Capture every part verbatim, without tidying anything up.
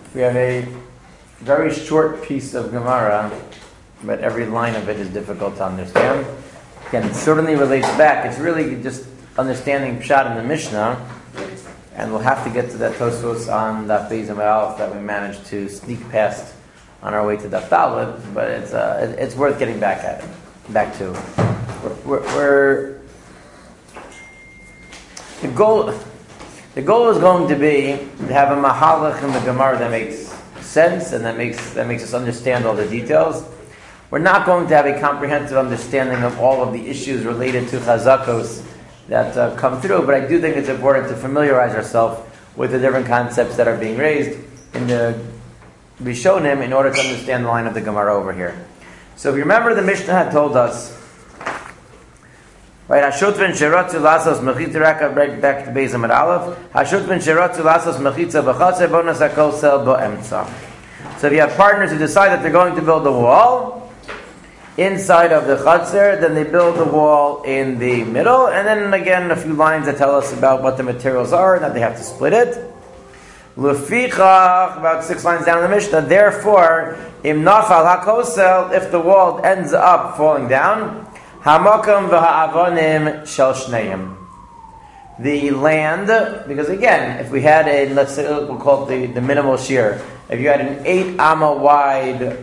We have a very short piece of Gemara, but every line of it is difficult to understand. Again, it certainly relates back. It's really just understanding Pshat in the Mishnah, and we'll have to get to that Tosfos on Daf Beis Amud Aleph that we managed to sneak past on our way to Daf Daled, but it's uh, it's worth getting back at it, back to. We're, we're, we're the goal. The goal is going to be to have a mahalach in the Gemara that makes sense and that makes that makes us understand all the details. We're not going to have a comprehensive understanding of all of the issues related to chazakos that uh, come through, but I do think it's important to familiarize ourselves with the different concepts that are being raised in the Rishonim in order to understand the line of the Gemara over here. So if you remember, the Mishnah had told us, right? Hashutvan sheratzu lasos mechitza raka back to Beis Amud Aleph. Hashutvan sheratzu lasos mechitza b'chatzer bonas hakol sel bo'emtza. So if you have partners who decide that they're going to build a wall inside of the chatzer, then they build the wall in the middle, and then again a few lines that tell us about what the materials are and that they have to split it. Lefichach, about six lines down in the Mishnah. Therefore, im nafal hakosel, if the wall ends up falling down, hamakam v'ha'avonim shel shneim. The land, because again, if we had a, let's say, we'll call it the, the minimal shear. If you had an eight amma wide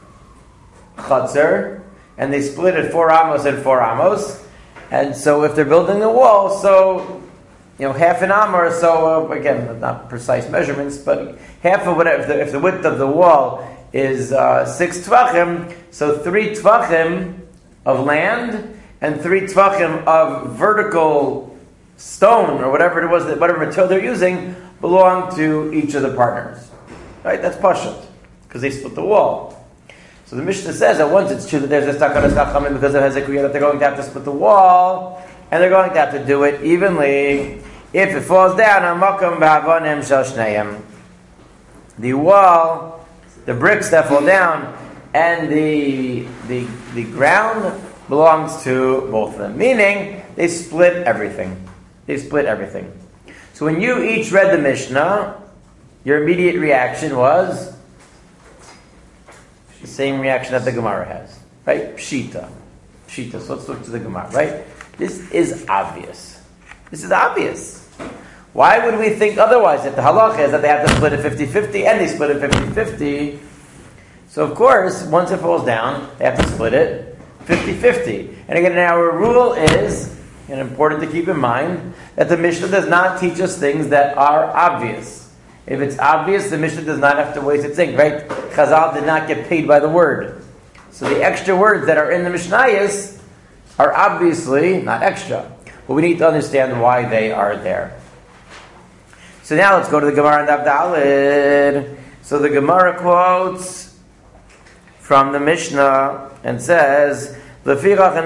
chutzner, and they split it four amos and four amos, and so if they're building the wall, so you know half an amma or so, uh, again, not precise measurements, but half of whatever, if the, if the width of the wall is uh, six tvachim, so three tvachim of land and three tvachim of vertical stone or whatever it was, that whatever material they're using, belong to each of the partners. Right? That's pashut, because they split the wall. So the Mishnah says that once it's true that there's a stakanas chachamim because of Hezekiyah that they're going to have to split the wall, and they're going to have to do it evenly. If it falls down, hamakam b'havonim shel shneim. The wall, the bricks that fall down, and the the the ground belongs to both of them. Meaning, they split everything. They split everything. So when you each read the Mishnah, your immediate reaction was the same reaction that the Gemara has. Right? Pshita. Pshita. So let's look to the Gemara. Right? This is obvious. This is obvious. Why would we think otherwise? If the halacha is that they have to split it fifty-fifty, and they split it fifty-fifty, so of course, once it falls down, they have to split it fifty-fifty. And again, our rule is, and important to keep in mind, that the Mishnah does not teach us things that are obvious. If it's obvious, the Mishnah does not have to waste its ink, right? Chazal did not get paid by the word. So the extra words that are in the Mishnayos are obviously not extra. But we need to understand why they are there. So now let's go to the Gemara and Daf Daled. So the Gemara quotes from the Mishnah and says, if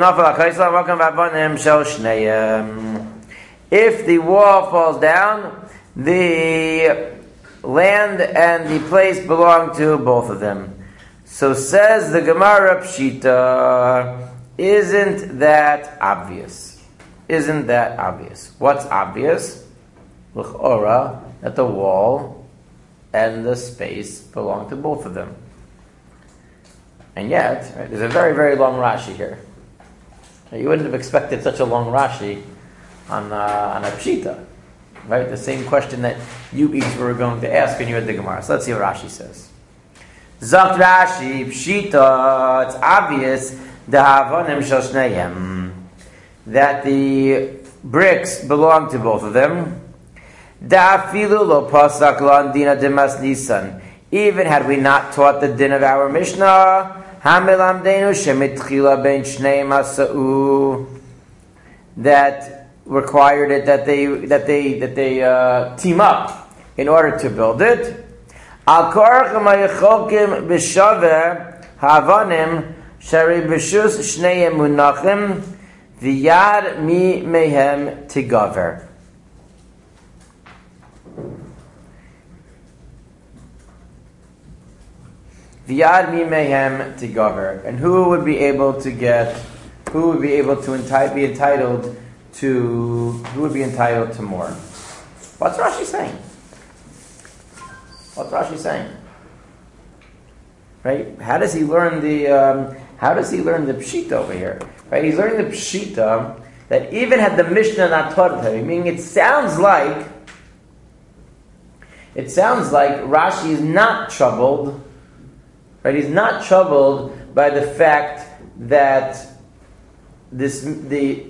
the wall falls down, the land and the place belong to both of them. So says the Gemara Pshita, isn't that obvious? Isn't that obvious? What's obvious? L'chora, that the wall and the space belong to both of them. And yet, right, there's a very, very long Rashi here. You wouldn't have expected such a long Rashi on uh, on a Pshita. Right? The same question that you each were going to ask when you had the Gemara. So let's see what Rashi says. Zakt Rashi, Pshita, it's obvious, Da'avonim shel shneim, that the bricks belong to both of them. Da'afilu lo pasak lan dina demas nisan. Even had we not taught the din of our Mishnah, Hamilamdenu shemitchila ben shneim asa'u, that required it that they that they that they uh, team up in order to build it. Al korach mayachokim b'shaveh havanim shari b'shus shnei munachim v'yad mi mehem tigaver. V'yad mi mehem tigaver. And who would be able to get? Who would be able to enti- be entitled to? Who would be entitled to more? What's Rashi saying? What's Rashi saying? Right? How does he learn the um, How does he learn the pshita over here? Right? He's learning the pshita that even had the Mishnah not taught him, meaning it sounds like it sounds like Rashi is not troubled. Right? He's not troubled by the fact that this the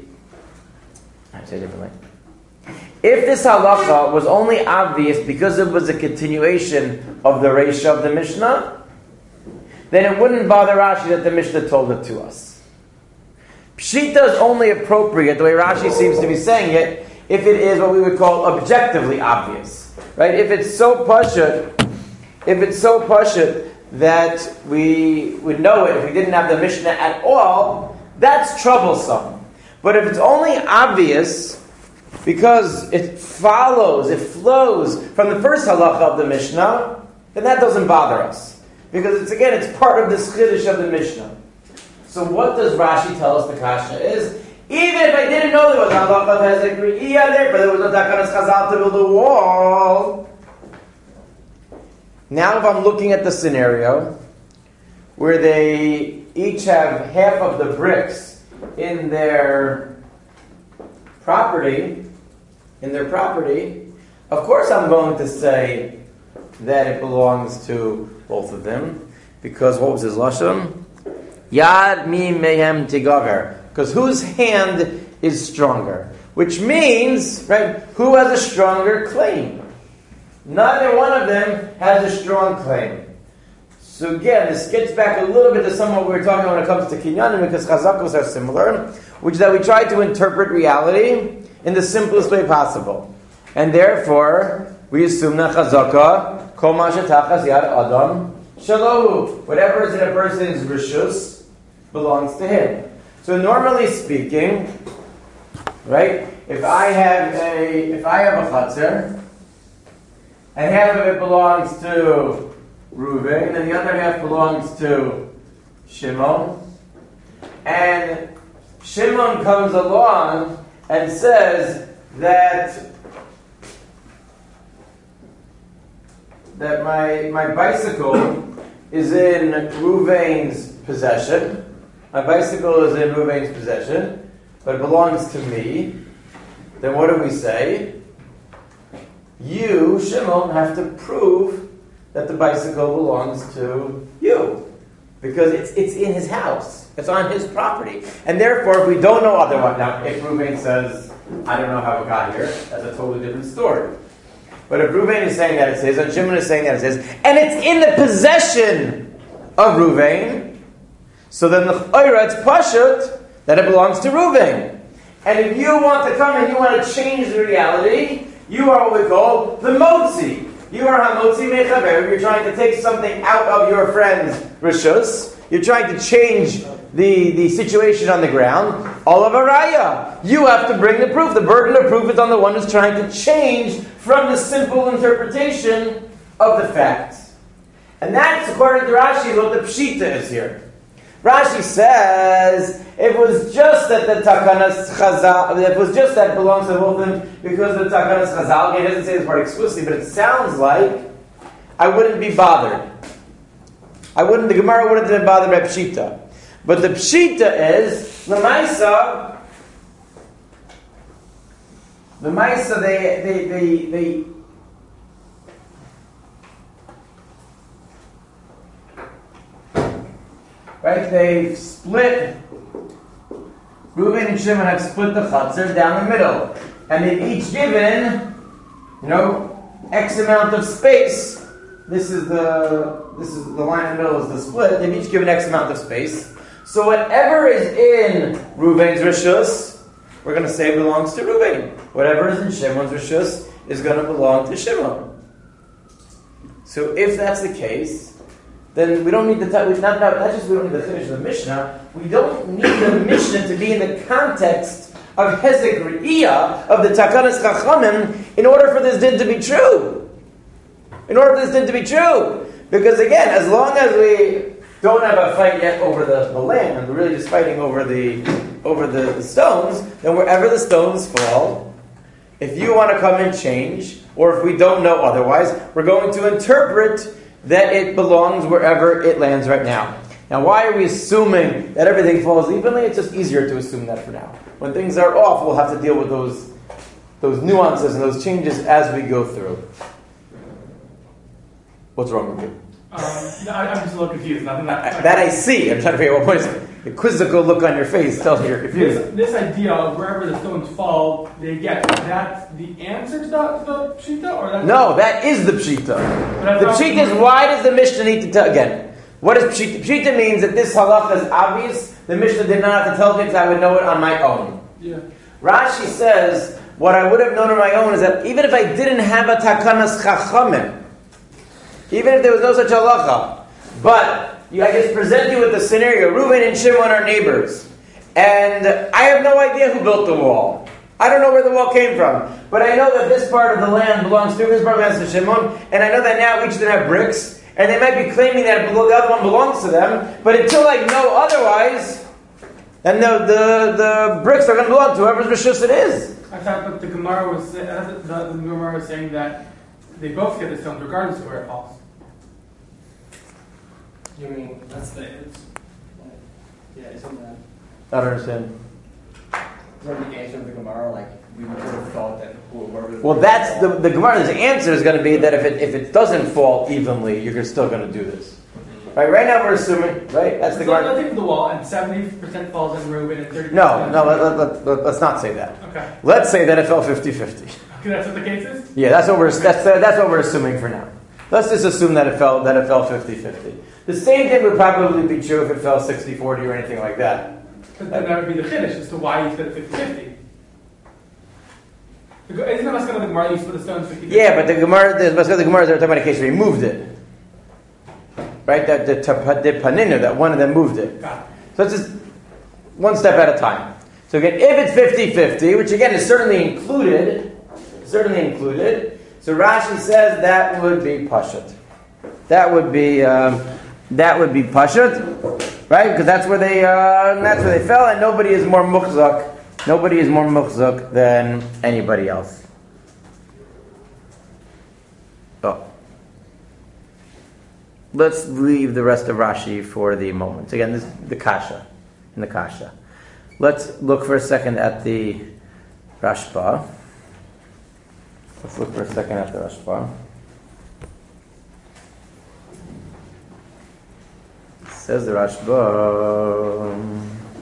I say it differently. If this halacha was only obvious because it was a continuation of the Reisha of the Mishnah, then it wouldn't bother Rashi that the Mishnah told it to us. Pshita is only appropriate, the way Rashi seems to be saying it, if it is what we would call objectively obvious. Right? If it's so pashut, if it's so pashut that we would know it if we didn't have the Mishnah at all, that's troublesome. But if it's only obvious because it follows, it flows from the first halacha of the Mishnah, then that doesn't bother us. Because it's again, it's part of this chiddush of the Mishnah. So what does Rashi tell us the kasha is? Even if I didn't know there was a halacha of hezek re'iyah there, but there was no takanas chazal to build a wall. Now if I'm looking at the scenario where they each have half of the bricks in their property, in their property, of course I'm going to say that it belongs to both of them, because what was his lashon? Yad mi mehem tigaver, because whose hand is stronger? Which means, right, who has a stronger claim? Neither one of them has a strong claim. So again, this gets back a little bit to some of what we were talking about when it comes to kinyanim, because chazakos are similar, which is that we try to interpret reality in the simplest way possible. And therefore, we assume that chazaka, kol ma shetachas yad adam shalohu. Whatever is in a person's rishus belongs to him. So normally speaking, right, if I have a if I have a chatzar, and half of it belongs to Reuven, and the other half belongs to Shimon, and Shimon comes along and says that that my my bicycle is in Reuven's possession. My bicycle is in Reuven's possession, but it belongs to me. Then what do we say? You, Shimon, have to prove that the bicycle belongs to you. Because it's it's in his house. It's on his property. And therefore, if we don't know otherwise, now if Reuven says, I don't know how it got here, that's a totally different story. But if Reuven is saying that it's his, and Shimon is saying that it's his, and it's in the possession of Reuven, so then the chayra, it's pashut that it belongs to Reuven. And if you want to come and you want to change the reality, you are what we call the motzi. You are hamotzi mechaber. You're trying to take something out of your friend's rishus. You're trying to change the, the situation on the ground. All of a raya. You have to bring the proof. The burden of proof is on the one who's trying to change from the simple interpretation of the facts. And that's, according to Rashi, what the pshita is here. Rashi says it was just that the takanas chazal, it was just that it belongs to both of them because the takanas chazal. He doesn't say this part exclusively, but it sounds like I wouldn't be bothered. I wouldn't. The Gemara wouldn't have been bothered by pshita, but the pshita is l'maisa. The maisa they they they they. Right, they've split, Reuven and Shimon have split the chatzar down the middle. And they've each given, you know, X amount of space. This is the this is the line in the middle is the split. They've each given X amount of space. So whatever is in Reuven's rishus, we're going to say belongs to Reuven. Whatever is in Shimon's rishus is going to belong to Shimon. So if that's the case, then we don't need the not, not, not just we don't need the finish of the Mishnah. We don't need the Mishnah to be in the context of hezek re'iyah of the takanas chachamim in order for this din to be true. In order for this din to be true, because again, as long as we don't have a fight yet over the, the land, and we're really just fighting over the over the, the stones, then wherever the stones fall, if you want to come and change, or if we don't know otherwise, we're going to interpret that it belongs wherever it lands right now. Now, why are we assuming that everything falls evenly? It's just easier to assume that for now. When things are off, we'll have to deal with those those nuances and those changes as we go through. What's wrong with you? Um, no, I, I'm just a little confused. Nothing that, I, that I see. I'm trying to figure out what is it. The quizzical look on your face tells me you're confused. This, this idea of wherever the stones fall, they get, that's the answer to the, the Pshita? Or that's No, that is the Pshita. The Pshita is, why does the Mishnah need to tell, again, what is Pshita? Pshita means that this halacha is obvious. The Mishnah did not have to tell me because I would know it on my own. Yeah. Rashi says, what I would have known on my own is that even if I didn't have a takanas chachamim, even if there was no such halacha, but you, I just present you with the scenario, Reuben and Shimon are neighbors, and I have no idea who built the wall. I don't know where the wall came from, but I know that this part of the land belongs to this part belongs to Shimon, and I know that now each of them have bricks, and they might be claiming that the other one belongs to them, but until I know otherwise, then the, the, the bricks are going to belong to whoever's Rishus it is. I thought that the Gemara was, uh, the, the, the Gemara was saying that they both get the stones regardless of where it falls. You mean, that's the, it's, yeah, isn't that, I don't understand. isn't the answer of the Gemara, like, we would have thought that whoever... Well, that's the, the Gemara's answer is going to be that if it, if it doesn't fall evenly, you're still going to do this. Right, right now we're assuming, right? That's the So Gemara. let's take the wall, and seventy percent falls in Reuben, and thirty percent... No, no, let, let, let, let, let's not say that. Okay. Let's say that it fell fifty-fifty. Okay, that's what the case is? Yeah, that's what we're that's that's what we're assuming for now. Let's just assume that it fell that it fell fifty-fifty. The same thing would probably be true if it fell sixty forty or anything like that. But then that would be the Kiddush as to why you split it fifty-fifty. Isn't the Maskana the Gemara you split the stones fifty-fifty? Yeah, but the Gemara, the Maskana the Gemara, they're talking about a case where he moved it. Right? That the, the Paninu, that one of them moved it. Got it. So it's just one step at a time. So again, if it's fifty-fifty, which again is certainly included, certainly included, so Rashi says that would be Pashut. That would be um, that would be Pashut, right? Because that's where they uh, that's where they fell, and nobody is more muchzak. Nobody is more muchzak than anybody else. Oh. Let's leave the rest of Rashi for the moment. Again, this is the Kasha, in the Kasha. Let's look for a second at the Rashba. Let's look for a second at the Rashba. It says the Rashba.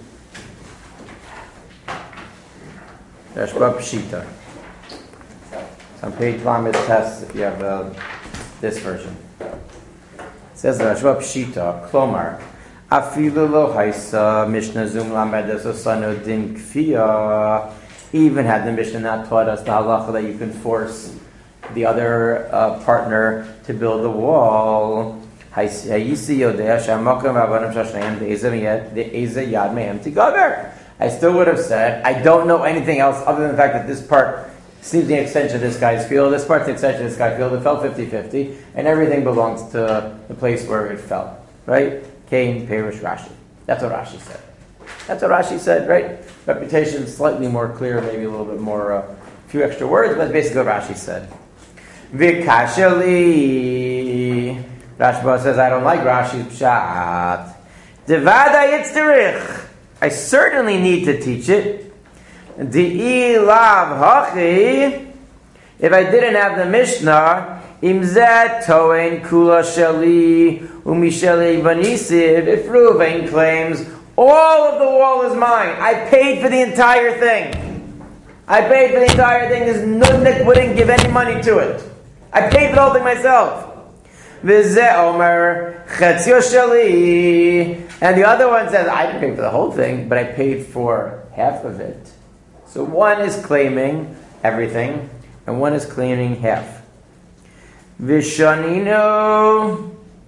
Rashba Pshita. It's on page Lamed Tes if you have uh, this version. Says the Rashba Pshita, Klomar, Afilu lo haisa Mishnah zum lamedes osano din kfiya. Even had the Mishnah not taught us the halacha that you can force the other uh, partner to build the wall. Hayisi yodeh shamakom avanim shashneim de'ezeh yad mehem tigaber. I still would have said, I don't know anything else other than the fact that this part seems the extension of this guy's field, this part's the extension of this guy's field, it fell fifty-fifty, and everything belongs to the place where it fell. Right? Cain, Perish, Rashi. That's what Rashi said. That's what Rashi said, right? Reputation slightly more clear, maybe a little bit more, a uh, few extra words, but that's basically what Rashi said. Vikashali. Rashba says, I don't like Rashi's pshat. Devada yitzderich. I certainly need to teach it. Di'i lav hachi. If I didn't have the Mishnah, imzet toen kula sheli umisheli vanisiv. If Reuven claims all of the wall is mine, I paid for the entire thing. I paid for the entire thing. There's nudnik wouldn't give any money to it. I paid for the whole thing myself. V'zeh omer chetzio sheli. And the other one says, I didn't pay for the whole thing, but I paid for half of it. So one is claiming everything, and one is claiming half. Vishanino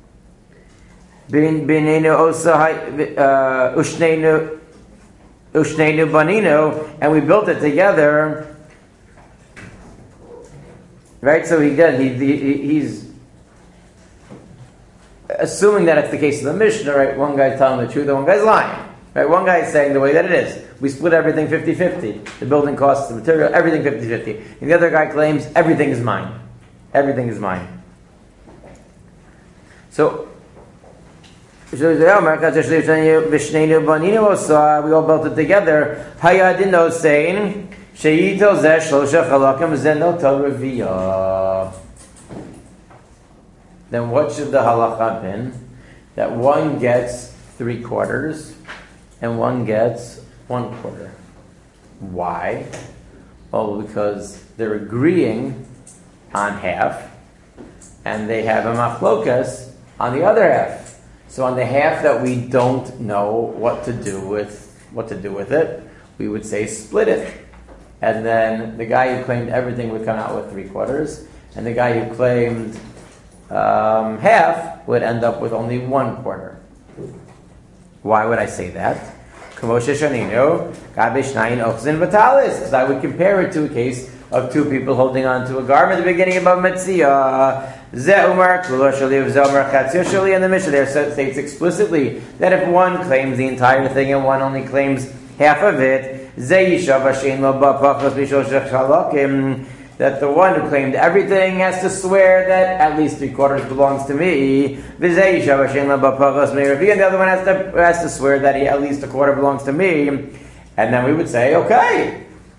binenu osahai ushnenu ushnenu banino, and we built it together. Right? So he did. He, he he's assuming that it's the case of the Mishnah. Right? One guy's telling the truth, and one guy's lying. Right? One guy is saying the way that it is. we split everything fifty-fifty. The building costs, the material, everything fifty-fifty. And the other guy claims everything is mine. Everything is mine. So, we all built it together. Hayadino saying, Sheyitel zeh shlosha chalakim zenota reviyah. Then what should the halacha have been? That one gets three quarters and one gets one quarter. Why? Well, because they're agreeing on half and they have a machlokas on the other half. So on the half that we don't know what to do with what to do with it, we would say split it. And then the guy who claimed everything would come out with three quarters, and the guy who claimed um, half would end up with only one quarter. Why would I say that? Because I would compare it to a case of two people holding on to a garment at the beginning above Metzia. And the Mishnah there states explicitly that if one claims the entire thing and one only claims half of it, that the one who claimed everything has to swear that at least three quarters belongs to me, and the other one has to, has to swear that he, at least a quarter belongs to me, and then we would say, okay,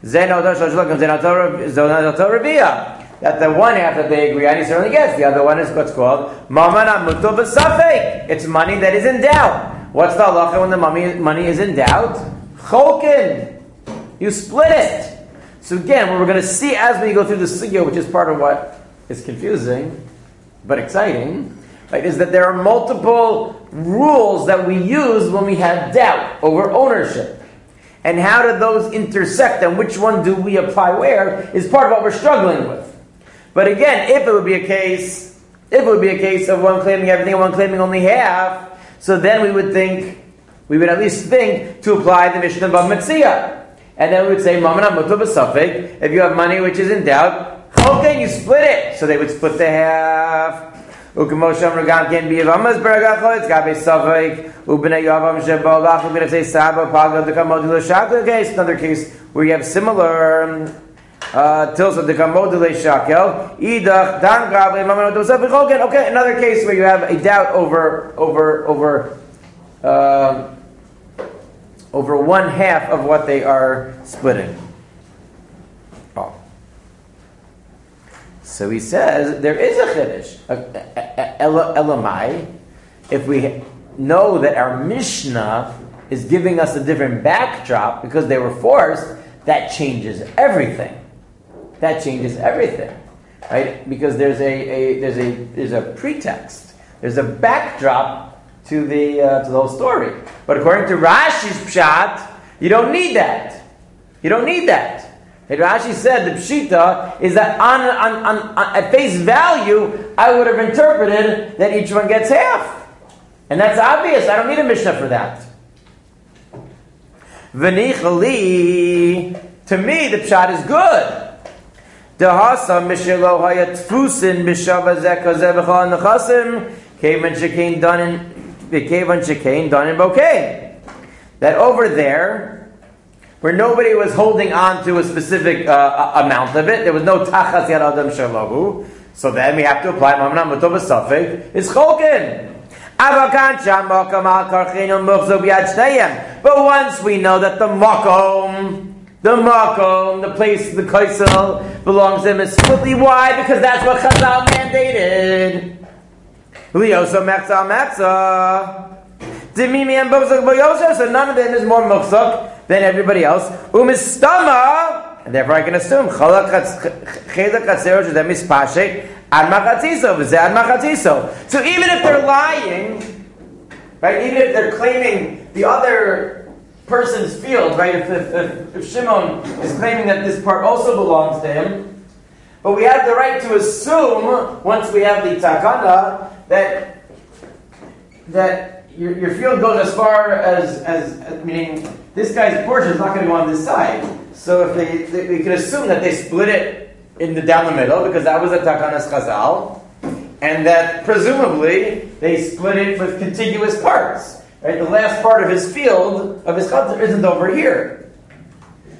that the one half that they agree on, he certainly gets. The other one is what's called mamana mutu b'safek. It's money that is in doubt. What's the halacha when the money, money is in doubt? Cholkin. You split it. So again, what we're going to see as we go through the sugya, which is part of what is confusing, but exciting, right, is that there are multiple rules that we use when we have doubt over ownership. And how do those intersect and which one do we apply where is part of what we're struggling with. But again, if it would be a case, if it would be a case of one claiming everything and one claiming only half, so then we would think, we would at least think to apply the Mishnah Bava Metzia. And then we would say, Mamana Mutu B'Safek, if you have money which is in doubt, okay, you split it. So they would split the half. Ukemosham Ragam can be Avamas Beragacho, it's Gabe Safek, Ubene Yavam Shebolach, we're going to say Saba, Paga, the Kamodula Shakel case, another case where you have similar uh, Tilsa, the Kamodula Shakel, Idach, Dan Gabe, Mamana Mutu B'Safek, okay, another case where you have a doubt over, over, over, uh, over one half of what they are splitting. Oh. So he says there is a chiddush. Elamai, if we know that our Mishnah is giving us a different backdrop because they were forced, that changes everything. That changes everything, right? Because there's a, a there's a there's a pretext. There's a backdrop to the uh, to the whole story. But according to Rashi's pshat, you don't need that. You don't need that. And Rashi said the pshita is that on, on, on, on at face value, I would have interpreted that each one gets half, and that's obvious. I don't need a Mishnah for that. V'nichali, to me the pshat is good. Dehasa mishelo hayatfusin b'shava zekazeh v'chal nechasim kevan shekain done in kevan shekain done in bokeh. That over there, where nobody was holding on to a specific uh, amount of it, there was no tachas yad adam shalohu. So then we have to apply mamna muto b'safek is cholkin. But once we know that the makom, the makom, the place, the kaisel belongs to him is splitly wide because that's what Chazal mandated. Liosa mechza mechza. Dimimi and b'mzuk b'yosef, so none of them is more mufzuk than everybody else. Umistama, and therefore I can assume chalak chedek chatzero shedem mispashe ad machatziso v'zeh ad machatziso. So even if they're lying, right? Even if they're claiming the other person's field, right? If, if, if, if Shimon is claiming that this part also belongs to him, but we have the right to assume once we have the takana that that. Your, your field goes as far as, as, as, meaning this guy's portion is not going to go on this side. So if they, they, we could assume that they split it in the down the middle because that was a takanas chazal, and that presumably they split it with contiguous parts. Right, the last part of his field of his chatzar isn't over here.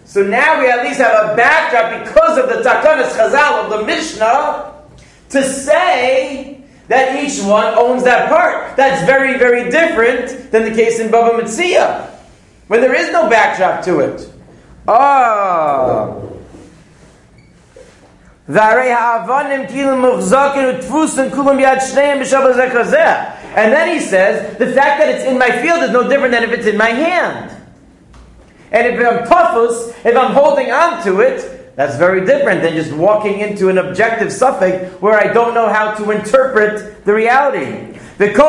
So now we at least have a backdrop because of the Takanas Chazal of the Mishnah to say that each one owns that part. That's very, very different than the case in Bava Metzia, when there is no backdrop to it. Oh. And then he says, the fact that it's in my field is no different than if it's in my hand. And if I'm tafus, if I'm holding on to it, that's very different than just walking into an objective suffix where I don't know how to interpret the reality.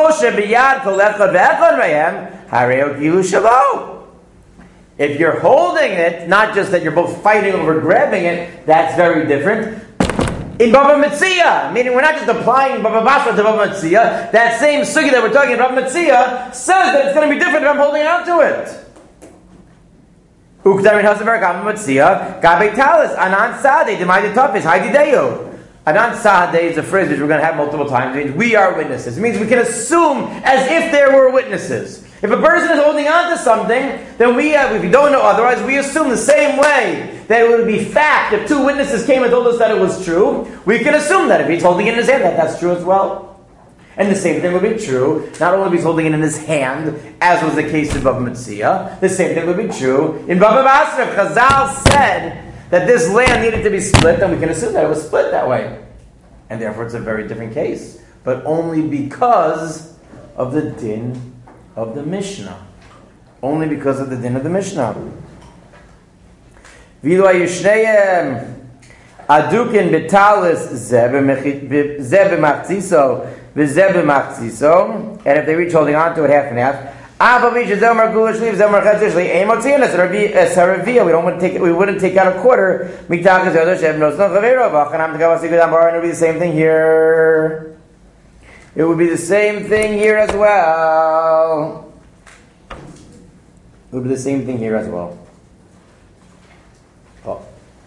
If you're holding it, not just that you're both fighting over grabbing it, that's very different. In Bava Metzia, meaning we're not just applying Bava Basra to Bava Metzia, that same sugi that we're talking about Bava Metzia says that it's going to be different if I'm holding on to it. Ukdarin Hasavar Bava Metzia, Gabe Talis, Anan Sade, Dimaide Tafis, Haidideo. Anan Sade is a phrase which we're going to have multiple times. It means we are witnesses. It means we can assume as if there were witnesses. If a person is holding on to something, then we, uh, if we don't know otherwise, we assume the same way that it would be fact. If two witnesses came and told us that it was true, we can assume that if he's holding it in his hand, that that's true as well. And the same thing would be true, not only if he's holding it in his hand, as was the case in Bava Metzia, the same thing would be true in Bava Basra. Chazal said that this land needed to be split, then we can assume that it was split that way. And therefore it's a very different case. But only because of the din of the Mishnah. Only because of the din of the Mishnah. Vilu ayushneyem adukin betalis zeh b'machziso v'zeh b'machziso. And if they reach holding on to it half and half, we don't want to take it, we wouldn't take out a quarter. It would be the same thing here. It would be the same thing here as well. It would be the same thing here as well. Oh.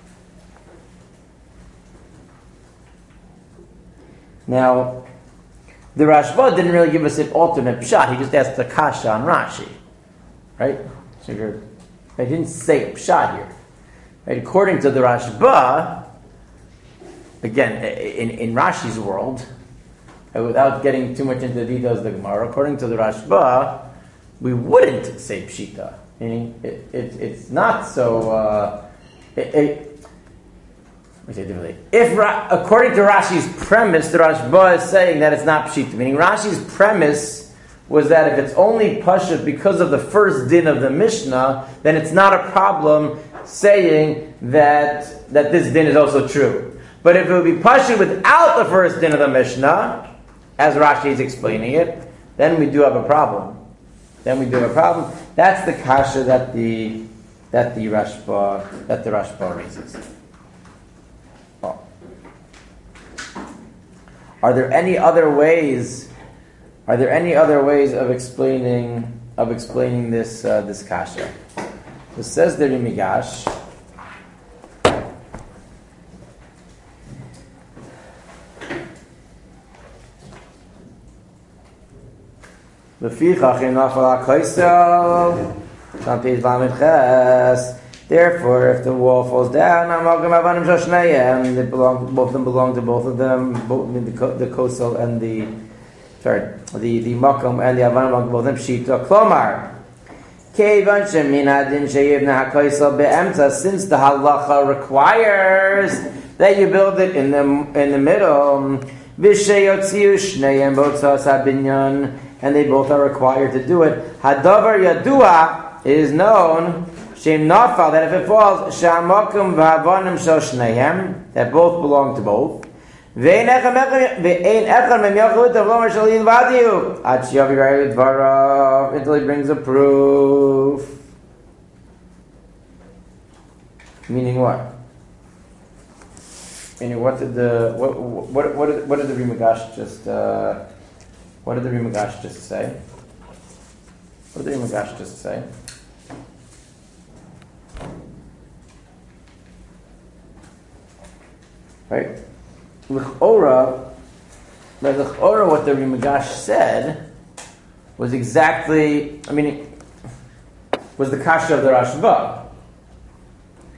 Now, the Rashba didn't really give us an alternate pshat. He just asked the kasha on Rashi, right? So you're, I didn't say pshat here. Right? According to the Rashba, again, in, in Rashi's world, without getting too much into the details of the Gemara, according to the Rashba, we wouldn't say pshita. Meaning, it, it, it's not so. Uh, it, it, Let me say it differently. If, according to Rashi's premise, the Rashba is saying that it's not pshita. Meaning, Rashi's premise was that if it's only pashut because of the first din of the Mishnah, then it's not a problem saying that that this din is also true. But if it would be pashut without the first din of the Mishnah, as Rashi is explaining it, then we do have a problem. Then we do have a problem. That's the kasha that the that the Rashba that the Rashba raises. Oh. Are there any other ways? Are there any other ways of explaining of explaining this uh, this kasha? It says the Rimigash. Therefore, if the wall falls down, they belong, both of them belong to both of them, both the the kosel and the sorry, the the makom and the avanim belong to both of them. Shita klomar. Since the halacha requires that you build it in the in the middle, and they both are required to do it. Hadavar yadua is known. Shem nafal, that if it falls, shamakum v'havanim shel shnehem, that both belong to both. Ve'ein echad mem yachud tavlomer shel yilvadiu ad shiyavi ra'yu dvarav, until he brings a proof. Meaning what? Meaning what did the what what what did, what did the Rimagash just uh, what did the Rimagash just say? What did the Rimagash just say? Right? L'chora, but l'chora, what the Rimagash said was exactly, I mean, was the kasha of the Rashba.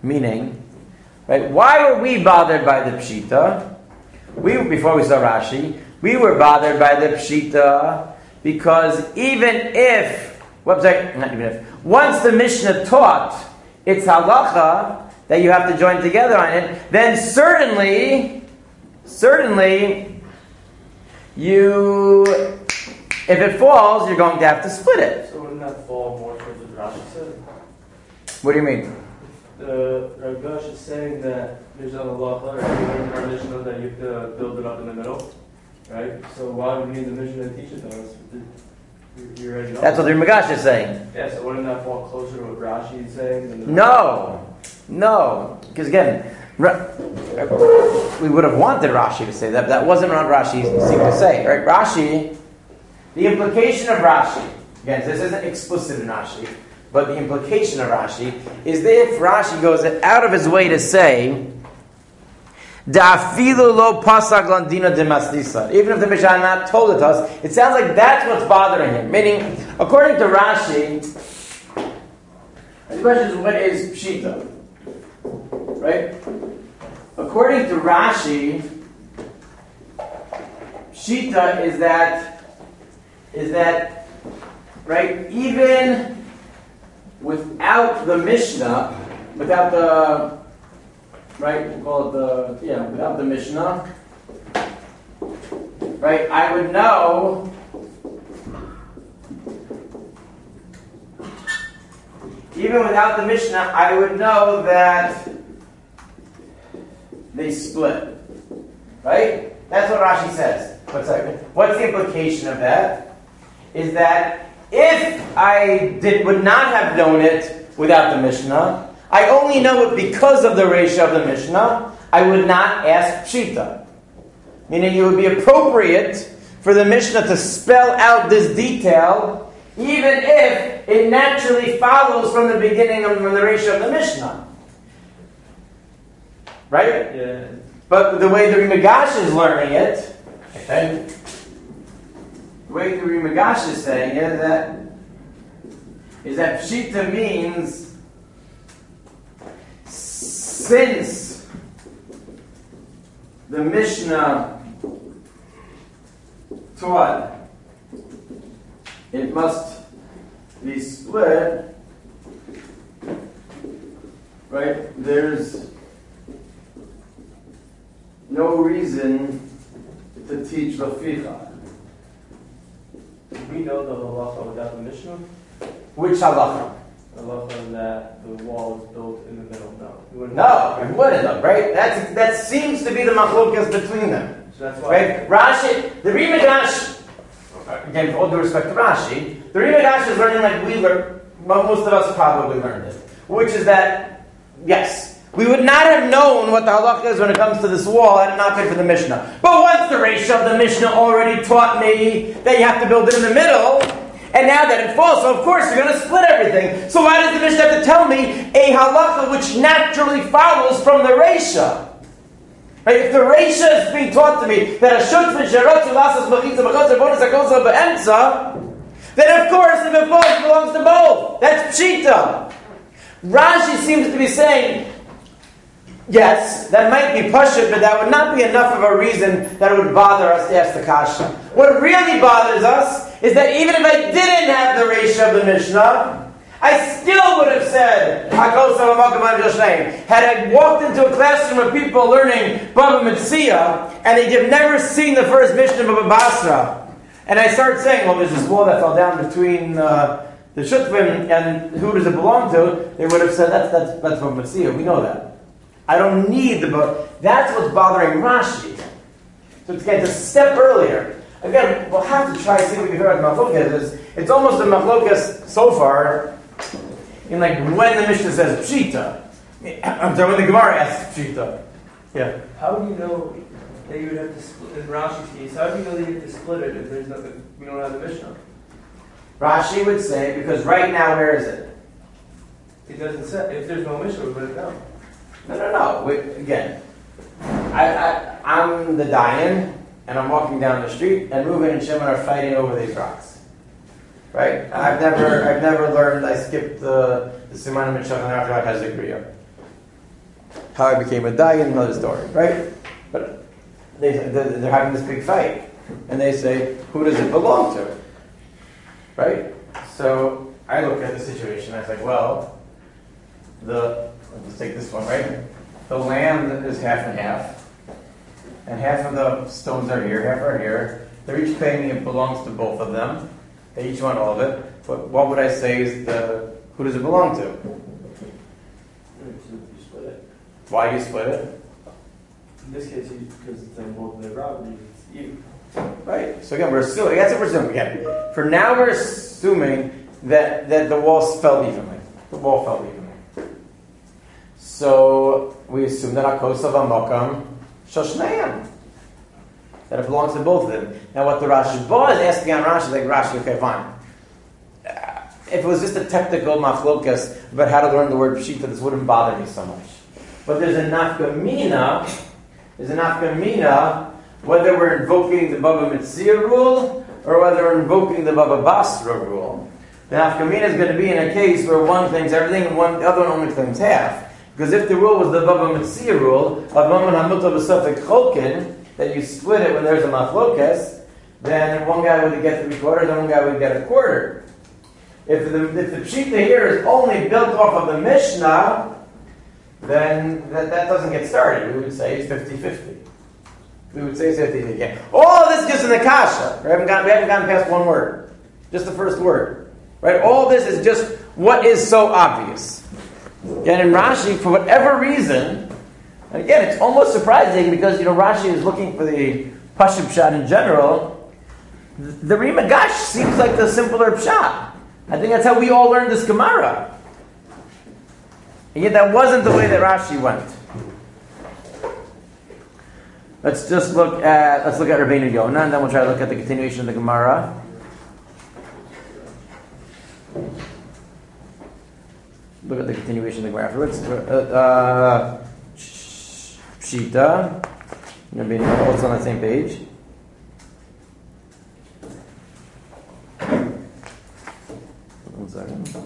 Meaning, right? Why were we bothered by the Pshita? We before we saw Rashi, we were bothered by the Pshita because even if, what was I, not even if, once the Mishnah taught it's halacha that you have to join together on it, then certainly, certainly, you, if it falls, you're going to have to split it. So wouldn't that fall more towards what Rashi said? What do you mean? The Ragash is saying that there's an halacha, right? We learned in our Mishnah that you have to build it up in the middle, right? So why would we need the Mishnah to teach it to us? You already know. That's what the Magash is saying. Yeah, so wouldn't that fall closer to what Rashi is saying? Than the No, no, because again, Ra- we would have wanted Rashi to say that. That wasn't what Rashi seemed to say, right? Rashi, the implication of Rashi, again, this isn't explicit in Rashi, but the implication of Rashi is that if Rashi goes out of his way to say, Da'afilu lo pasak landina de masnisa. Even if the Mishnah had not told it to us, it sounds like that's what's bothering him. Meaning, according to Rashi, the question is, what is Pshita? Right? According to Rashi, Pshita is that, is that, right, even without the Mishnah, without the, right, we'll call it the, yeah, without the Mishnah, right, I would know even without the Mishnah, I would know that they split. Right? That's what Rashi says. What's that? What's the implication of that? Is that if I did would not have known it without the Mishnah, I only know it because of the Reisha of the Mishnah, I would not ask Pshita. Meaning it would be appropriate for the Mishnah to spell out this detail, even if it naturally follows from the beginning of from the Reisha of the Mishnah. Right? Yeah. But the way the Rimagash is learning it, okay, the way the Rimagash is saying it, that is that Pshita means since the Mishnah taught it must be split, right? There's no reason to teach Laficha. We know the halacha without the Mishnah. Which halacha? The halacha that the wall is built in the middle. No, we wouldn't No, it wouldn't have, right? That's, that seems to be the machlokas between them. So that's why. Right? Rashi, the Rimagash, again, with all due respect to Rashi, the Rimagash is learning like we learned, well, most of us probably learned it, which is that, yes, we would not have known what the halacha is when it comes to this wall had it not been for the Mishnah. But once the Reisha of the Mishnah already taught me that you have to build it in the middle, and now that it falls, so of course you're going to split everything. So why does the Mishnah have to tell me a halacha which naturally follows from the Reisha? Right? If the Reisha is being taught to me that a shutfin sherotzu lasas mechitza b'chotzer bonus hakosa b'emtza, then of course if it falls, it belongs to both. That's Pshita. Rashi seems to be saying, yes, that might be pashut, but that would not be enough of a reason that it would bother us to ask the kasha. What really bothers us is that even if I didn't have the Reisha of the Mishnah, I still would have said, had I walked into a classroom of people learning Baba Metzia, and they have never seen the first Mishnah of Baba Basra, and I start saying, well, there's this wall that fell down between uh, the Shutfim and who does it belong to, they would have said, that's, that's, that's Baba Metzia, we know that. I don't need the book. That's what's bothering Rashi. So it's again, to step earlier. Again, we'll have to try to see if we can figure out the machlokas. It's almost a machlokas so far, in like when the Mishnah says Pshita. I'm sorry, when the Gemara asks Pshita. Yeah. How do you know that you would have to split, in Rashi's case, how do you know that you have to split it if there's nothing, we don't have the Mishnah? Rashi would say, because right now, where is it? It doesn't say, if there's no Mishnah, we put it down. No, no, no. Wait, again, I, I, I'm the Dayan, and I'm walking down the street, and Reuven and Shimon are fighting over these rocks. Right? I've never, I've never learned. I skipped the the Siman Mitzvah and Rav Hazikriya. how I became a dayan, another story, right? But they, they're, they're having this big fight, and they say, who does it belong to? Right? So I look at the situation, I was like, well, the let's take this one, right? The land is half and half, and half of the stones are here, half are here. They're each claiming it belongs to both of them. They each want all of it. But what would I say is the who does it belong to? You split it. Why do you split it? In this case, because it's in both of their properties, it's you. Right. So again, we're assuming. That's what we're assuming. Again, for now, we're assuming that that the walls fell evenly. The wall fell evenly. So we assume that Akosav Amakam Shoshneim. That it belongs to both of them. Now, what the Rashba is asking on Rashi, like Rashi, okay, fine. Uh, if it was just a technical machlokas about how to learn the word pshita, this wouldn't bother me so much. But there's a nafkamina. There's a nafkamina. Whether we're invoking the Baba Metzia rule or whether we're invoking the Baba Basra rule. The nafkamina is going to be in a case where one claims everything and one, the other one only claims half. Because if the rule was the Baba Metzia rule of Maman Hamutah B'Safek Cholkin, that you split it when there's a machlokas, then one guy would get three quarters and one guy would get a quarter. If the if the pshita here is only built off of the Mishnah, then that, that doesn't get started. We would say it's fifty-fifty. We would say it's fifty-fifty again. All of this is just in the kasha. We haven't, got, we haven't gotten past one word. Just the first word. Right? All this is just what is so obvious. And in Rashi, for whatever reason, and again, it's almost surprising because, you know, Rashi is looking for the Pashut Pshat in general. The Rima Gash seems like the simpler Pshat. I think that's how we all learned this Gemara. And yet that wasn't the way that Rashi went. Let's just look at, let's look at Rabbeinu Yonah, and then we'll try to look at the continuation of the Gemara. Look at the continuation of the Gemara afterwards. Uh, uh, Pshita. Rabbeinu Yonah, also on the same page. One second.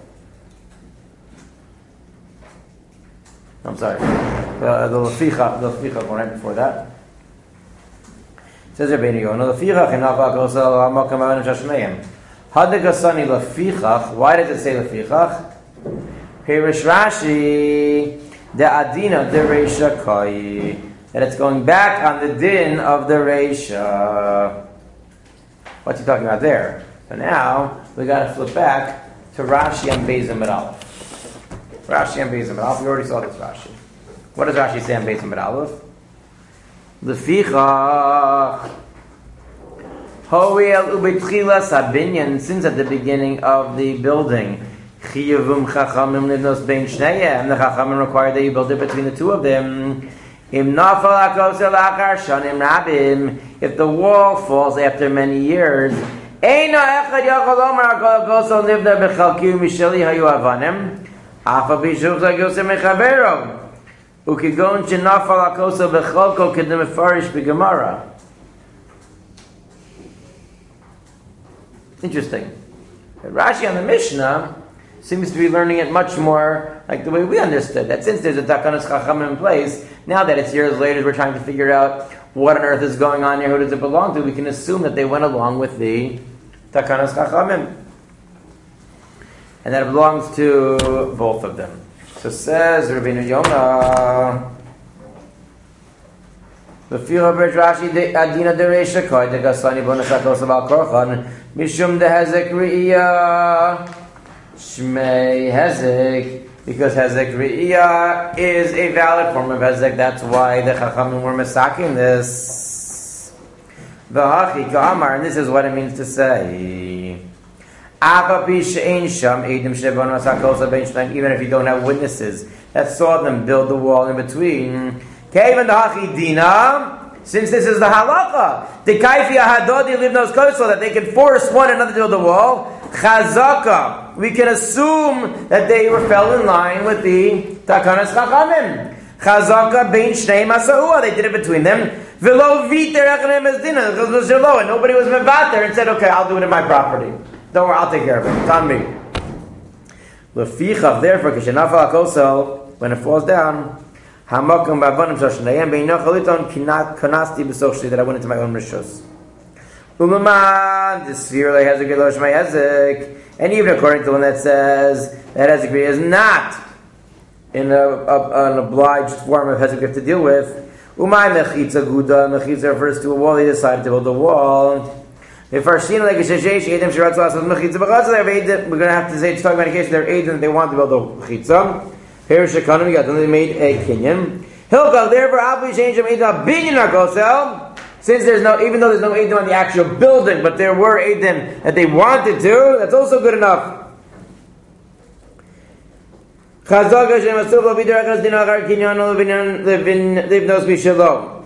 I'm sorry. Uh, the Leficha, the Leficha one right before that. It says Rabbeinu Yonah, Leficha chenava kosel ha'makam ha'anim shashmeim. Hadagasani Lefichach. Why does it say Lefichach? Pirish Rashi, the Adina, the Reisha Kai. That it's going back on the din of the Reisha. What's he talking about there? So now, we got to flip back to Rashi and Beis Amud Aleph. Rashi and Beis Amud Aleph. We already saw this Rashi. What does Rashi say on Beis Amud Aleph? Lefichach Hoel ubetchilas habinyan, since at the beginning of the building, chiyuvum chachamim livnos bein shneihem, the chachamim required that you build it between the two of them. Im nafal hakosel achar shanim rabim, if the wall falls after many years, eino echad yachol omar hakosel livna bechalki umisheli hayu avanim, afa bishuk zagosem mechavero, ukigon shenafal hakosel bechalko kedem mefarish b'gemara. Interesting. Rashi on the Mishnah seems to be learning it much more like the way we understood. That since there's a Takanas Chachamim in place, now that it's years later, we're trying to figure out what on earth is going on here, who does it belong to, we can assume that they went along with the Takanas Chachamim. And that it belongs to both of them. So says Rabbeinu Yonah, the Fira Bert Rashi Adina de Reisha Koi de Gasani Bonasakos of Al Korchan Mishum de Hezek Re'iyah Shmei Hezek, because Hezek Re'iyah is a valid form of Hezek. That's why the Chachamim were masaking this. V'hachi Ka'amar, and this is what it means to say. Even if you don't have witnesses that saw them build the wall in between. Since this is the halacha, the kaifia hadodi livnos koso, that they can force one another to build the wall. Chazaka, we can assume that they were fell in line with the takanas chachamim. Chazaka bein shnei masahua, they did it between them. V'lo viter echnem ezdina, and nobody was mevater and said, okay, I'll do it in my property. Don't worry, I'll take care of it. It's on me. Lefichach, therefore, kishenafal hakosel, when it falls down. Hamakam ba'avanim shoshnayim beinoch aliton kanasti b'sochshli that I went into my own rishos. Umaman the sphere like hezek elosh my hezek, and even according to the one that says that hezek is not in a, a, an obliged form of hezek we have to deal with. Umay mechitza guda, mechitza refers to a wall. They decided to build a wall. If our shin like a sheshesh edim shiratz lasas mechitza b'chazal, we're going to have to say to talk about a case they're edim that they want to build a mechitza. Here shekanim we got them. They made a kinyan. Hilchak therefore abli change them edim binyan akosel. Since there's no, even though there's no edim on the actual building, but there were edim that they wanted to, that's also good enough. Chazaka shem asuf lo b'derachas din achar kinyan lo livnos b'shalom.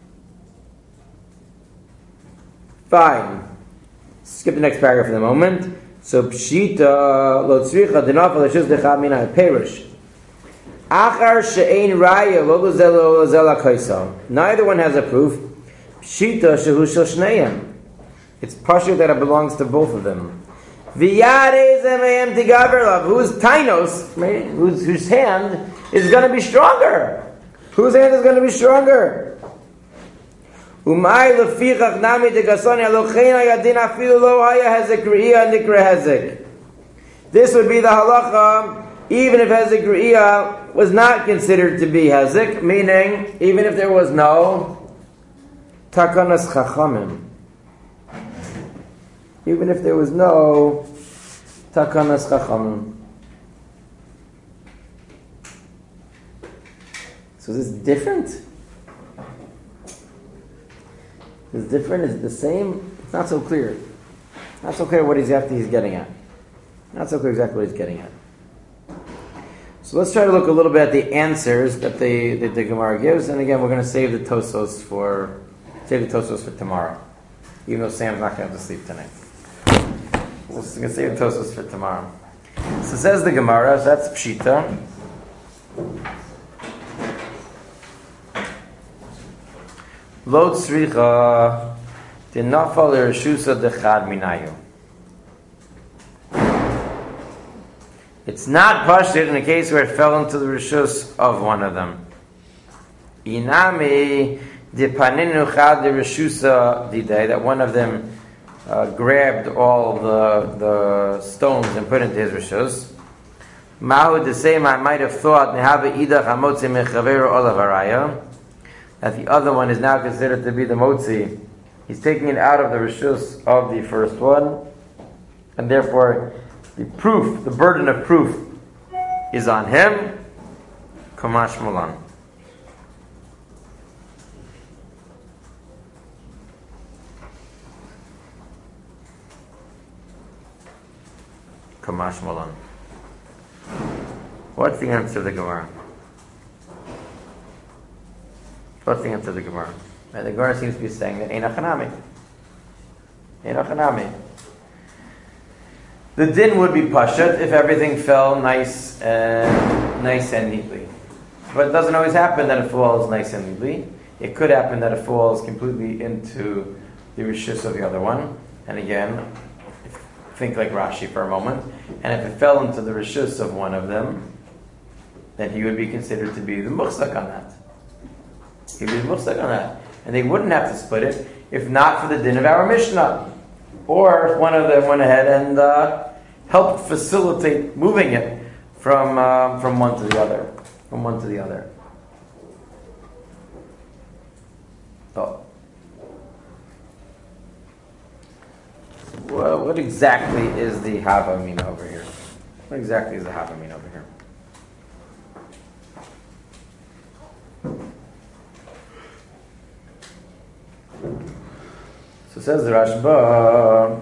Fine. Skip the next paragraph for the moment. So pshita lo tzricha dinaf al shus dechad mina perish. Achar she'ein raya lo luzel lo luzel akaisam. Neither one has a proof. Pshita shehu shel shneihem. It's pashut that it belongs to both of them. V'yarei zemayim tigaver lav. Whose tainos, whose whose hand is going to be stronger? Whose hand is going to be stronger? Umay lefichach nami degasoni alochein hayadin afilu lo haya hezek re'iyah nikra hezek. This would be the halacha, even if hezek re'iyah was not considered to be hezek, meaning even if there was no takanas chachamim. Even if there was no takanas chachamim. So is this different? Is it different? Is it the same? It's not so clear. Not so clear what exactly he's getting at. Not so clear exactly what he's getting at. So let's try to look a little bit at the answers that the, that the Gemara gives, and again we're going to save the Tosos for save the Tosos for tomorrow. Even though Sam's not going to have to sleep tonight. We're going to save the Tosos for tomorrow. So says the Gemara, so that's Pshita. Lo tzricha dinafal l'reshusa dechad minayu. It's not pashut in a case where it fell into the reshus of one of them. Inami dipaninu chad l'reshusa diday, that one of them uh, grabbed all the the stones and put into his reshus. Mahu the same I might have thought nehava idach hamotzi mechaveru olav haraya, that the other one is now considered to be the motzi. He's taking it out of the reshus of the first one, and therefore the proof, the burden of proof, is on him. Kamash Mulan. Kamash Mulan. What's the answer to the Gemara? What's the answer to the Gemara? And the Gemara seems to be saying that Ein Achanami. Ein Achanami. The din would be pashat if everything fell nice and nice and neatly. But it doesn't always happen that it falls nice and neatly. It could happen that it falls completely into the rishus of the other one. And again, think like Rashi for a moment. And if it fell into the rishus of one of them, then he would be considered to be the muchzak on that. He would be muchzak on that. And they wouldn't have to split it if not for the din of our Mishnah. Or if one of them went ahead and uh, helped facilitate moving it from uh, from one to the other, from one to the other. Oh, well, what exactly is the hava mina over here? What exactly is the hava mina over here? So says the Rashba,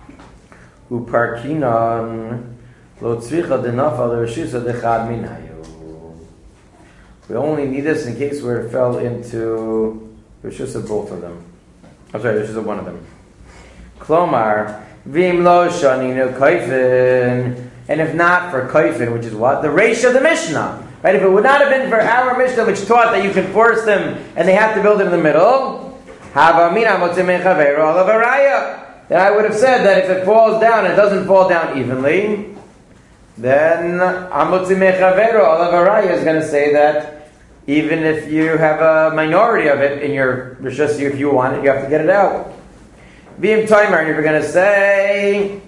Uparkinan lo tzricha denafal l'reshisa dechad minayu. We only need this in case where it fell into the reshus of both of them. I'm sorry, the reshus of one of them. Klomar vim lo shaninu kaifin, and if not for kaifin, which is what the reish of the Mishnah, right? If it would not have been for our Mishnah, which taught that you can force them and they have to build it in the middle. Then I would have said that if it falls down and it doesn't fall down evenly, then Amotzi Mechaveru Olav Araya is going to say that even if you have a minority of it in your rishus, if you want it, you have to get it out. V'im timer, and if you're going to say,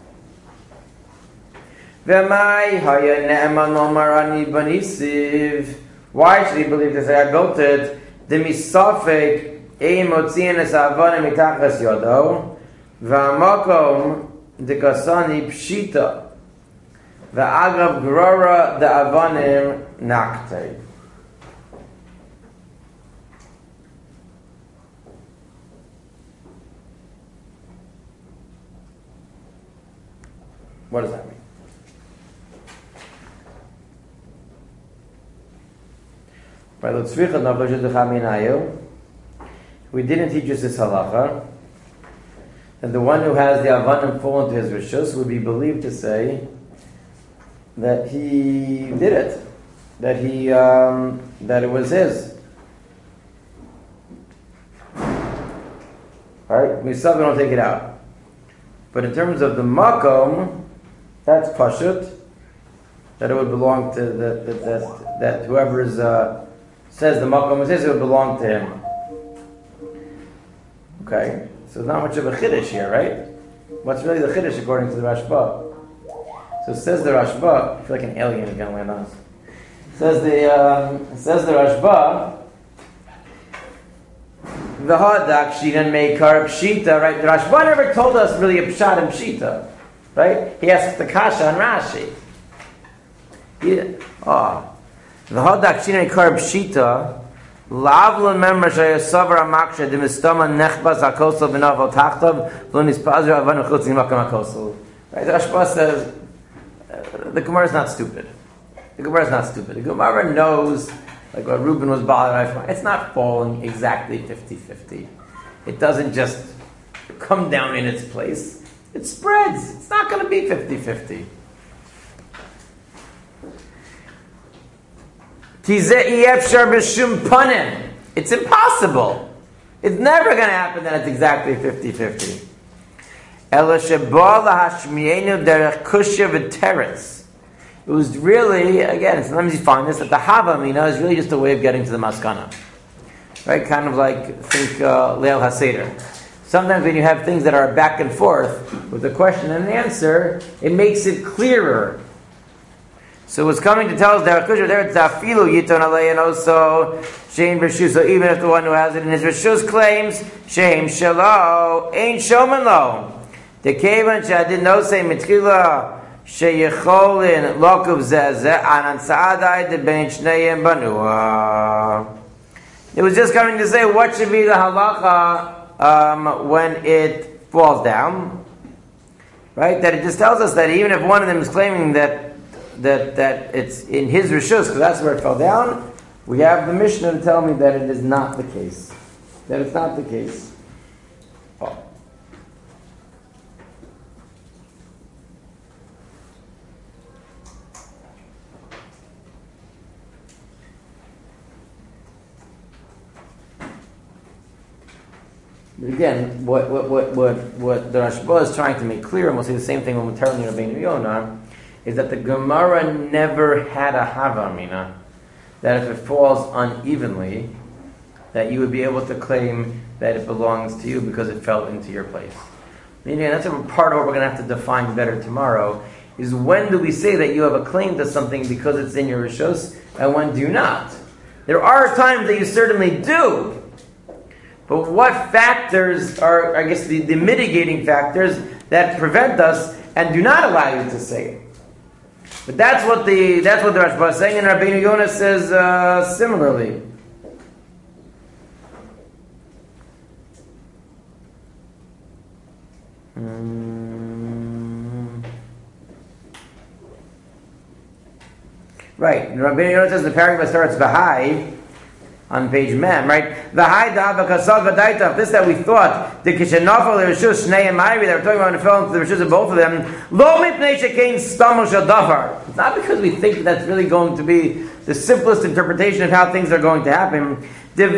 V'mai haya ne'eman lomar ani banisiv. Why should he believe to say I built it? The misafek ein motziin es avanim mitachas yodo, v'amakom dekasani pshita, v'agrav grora the avanim naktei. What does that mean? We didn't teach us this halacha, and the one who has the avanim fall into his rishus would be believed to say that he did it, that he um, that it was his. All right, we still don't take it out, but in terms of the makom, that's pashut, that it would belong to the, that that, that whoever is. Uh, says the makom is his, it would belong to him. Okay, so there's not much of a chiddush here, right? What's really the chiddush according to the Rashba? So it says the Rashba, I feel like an alien is going to land on us. It says the, um, it says the Rashba, the hadak shinan meikar pshita, right? The Rashba never told us really a pshat and pshita, right? He asked the kasha on Rashi. He, oh. The hadak shinei karb shita lavlon memra shayasavar amaksha demistama nechbas hakosel v'naval tachtav lo nispazir avanu chutz nimakam hakosel. Right? The Rashba says uh, the Gemara is not stupid. The Gemara is not stupid. The Gemara knows, like what Reuben was bothered by. It's not falling exactly fifty-fifty. It doesn't just come down in its place. It spreads. It's not going to be fifty-fifty. It's impossible. It's never going to happen that it's exactly fifty-fifty. It was really, again, sometimes you find this, that the Havamina is really just a way of getting to the Maskana. Right? Kind of like, think uh, Leil HaSeder. Sometimes when you have things that are back and forth with a question and an answer, it makes it clearer. So it's coming to tell us that there it's afilu yiton alei, and also shein b'rshus. So even if the one who has it in his reshus claims shein shelo ain't shoman lo, the kevan shadid no say mitchila sheyecholin lokuv zezeh anan saadai de ben shneiim banua. It was just coming to say what should be the halacha um, when it falls down, right? That it just tells us that even if one of them is claiming that. That that it's in his rishus because that's where it fell down. We have the Mishnah to tell me that it is not the case. That it's not the case. Oh. But again, what what what what, what the Rashba is trying to make clear, and we'll say the same thing when we're telling you Rabbeinu Yonah, is that the Gemara never had a Havamina, that if it falls unevenly, that you would be able to claim that it belongs to you because it fell into your place. Meaning, that's a part of what we're going to have to define better tomorrow, is when do we say that you have a claim to something because it's in your Rishos, and when do you not? There are times that you certainly do, but what factors are, I guess, the, the mitigating factors that prevent us and do not allow you to say it? But that's what the that's what the Rashba is saying, and Rabbeinu Yonah says uh, similarly. Mm. Right, and Rabbeinu Yonah says the paragraph starts Bahai on page Mem, right? Bahai da v'kasal v'daita. This that we thought the kishenafal l'rishus shnei and Ma'iri that we're talking about when it fell into the rishus of both of them. Lo mipnei shekein stamos shadavar. It's not because we think that's really going to be the simplest interpretation of how things are going to happen. It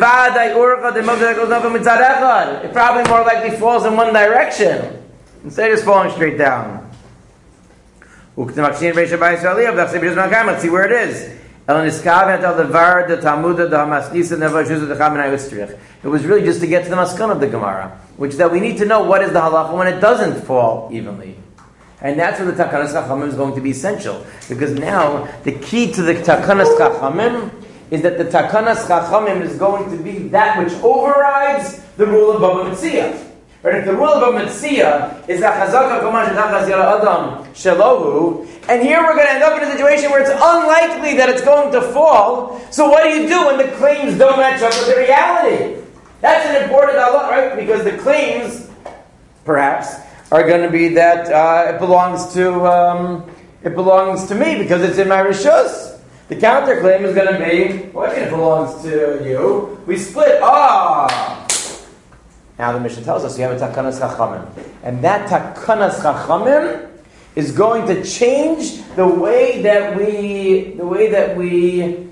probably more likely falls in one direction instead of just falling straight down. Let's see where it is. It was really just to get to the maskan of the Gemara, which is that we need to know what is the halacha when it doesn't fall evenly. And that's where the Takanas Chachamim is going to be essential. Because now, the key to the Takanas Chachamim is that the Takanas Chachamim is going to be that which overrides the rule of Baba Metzia. But if the rule of Baba Metzia is that Chazaka Kamash Adam Shelohu, and here we're going to end up in a situation where it's unlikely that it's going to fall, so what do you do when the claims don't match up with the reality? That's an important halakha, right? Because the claims, perhaps, are going to be that uh, it belongs to um, it belongs to me because it's in my rishus. The counterclaim is going to be, well, I mean, it belongs to you. We split. Ah. Now the Mishnah tells us you have a takanas chachamim, and that takanas chachamim is going to change the way that we the way that we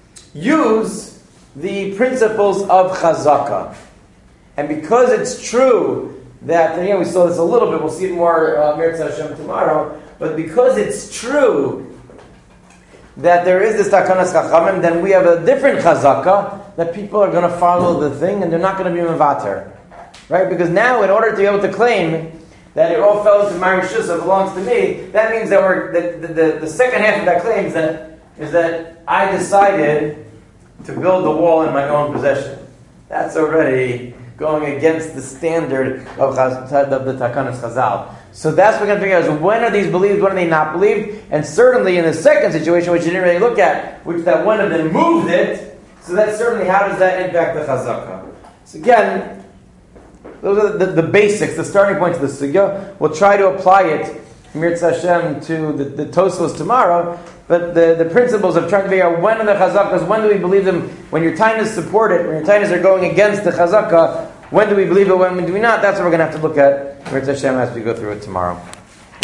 use the principles of chazaka. And because it's true that, and again, we saw this a little bit, we'll see it more uh, Mirz Hashem tomorrow, but because it's true that there is this takanas chachamim, then we have a different chazaka that people are going to follow the thing and they're not going to be mevater. Right? Because now, in order to be able to claim that it all fell into my rishus, so it belongs to me, that means that we're the, the, the second half of that claim is that is that I decided to build the wall in my own possession. That's already going against the standard of, of the Takanas Chazal. So that's what we're going to figure out is when are these believed, when are they not believed? And certainly in the second situation, which you didn't really look at, which that one of them moved it, so that's certainly how does that impact the Chazakah? So again, those are the, the, the basics, the starting points of the sugya. We'll try to apply it, Mirz Hashem, to the, the Tosfos tomorrow. But the, the principles of trying to figure out when are the chazakas, when do we believe them, when your tainas support it, when your tainas are going against the chazaka, when do we believe it, when do we not? That's what we're going to have to look at, Mirz Hashem, as we go through it tomorrow.